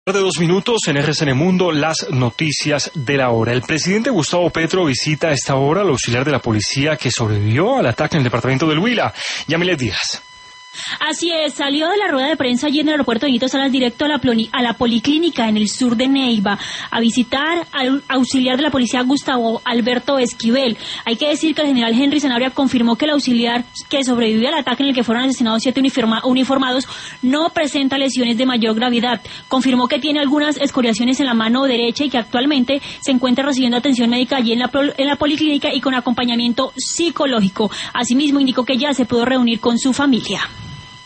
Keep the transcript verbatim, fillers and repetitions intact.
De dos minutos en R C N Mundo, las noticias de la hora. El presidente Gustavo Petro visita a esta hora al auxiliar de la policía que sobrevivió al ataque en el departamento del Huila, Yamilet Díaz. Así es, salió de la rueda de prensa allí en el aeropuerto Benito Salas directo a la, a la policlínica en el sur de Neiva a visitar al auxiliar de la policía Gustavo Alberto Esquivel. Hay que decir que el general Henry Sanabria confirmó que el auxiliar que sobrevivió al ataque en el que fueron asesinados siete uniforma, uniformados no presenta lesiones de mayor gravedad. Confirmó que tiene algunas escoriaciones en la mano derecha y que actualmente se encuentra recibiendo atención médica allí en la, en la policlínica y con acompañamiento psicológico. Asimismo indicó que ya se pudo reunir con su familia.